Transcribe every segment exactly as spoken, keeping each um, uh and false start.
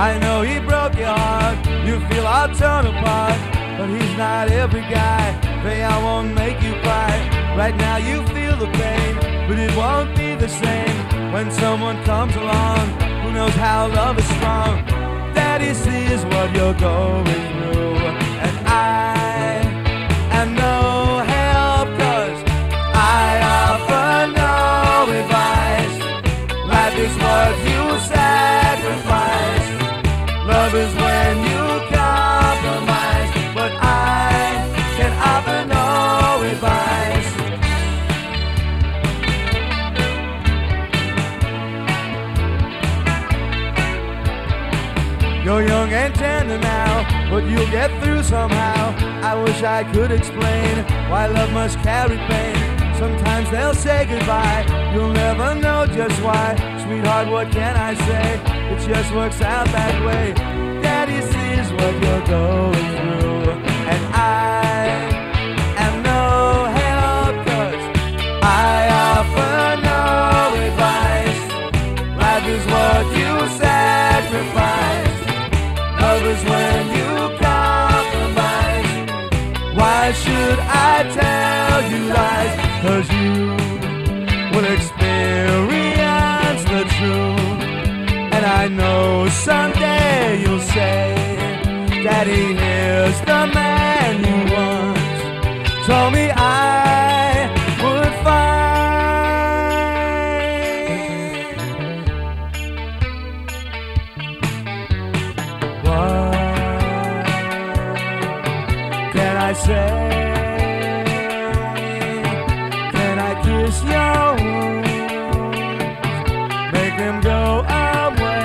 I know he broke your heart, you feel all torn apart, but he's not every guy. Hey, I won't make you cry. Right now you feel the pain, but it won't be the same when someone comes along who knows how love is strong. Daddy sees what you're going through, and I am no help, 'cause I offer no advice. Life is what you sacrifice. Love is when you compromise, but I can offer no advice. You're young and tender now, but you'll get through somehow. I wish I could explain why love must carry pain. Sometimes they'll say goodbye, you'll never know just why. Sweetheart, what can I say? It just works out that way. Daddy sees what you're going through, and I am no help, 'cause I offer no advice. Life is what you sacrifice. Love is when you compromise. Why should I tell you lies? 'Cause you will experience the truth. And I know someday you'll say, Daddy, here's the man you once told me I would find. What can I say? Can I kiss your wounds, make them go away?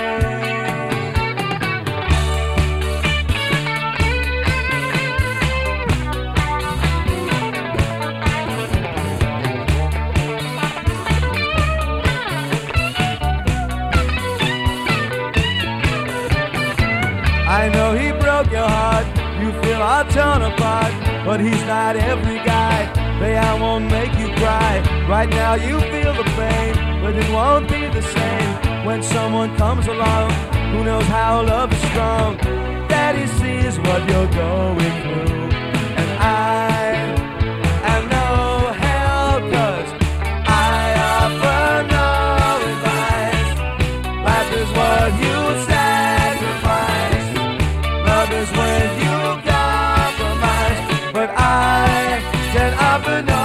I know he broke your heart, you feel all torn apart, but he's not every guy. Hey, I won't make you cry. Right now you feel the pain, but it won't be the same when someone comes along who knows how love is strong. Daddy sees what you're going through, and I am no help, 'cause I offer no advice. Life is what you sacrifice. Love is when you compromise, but I can offer no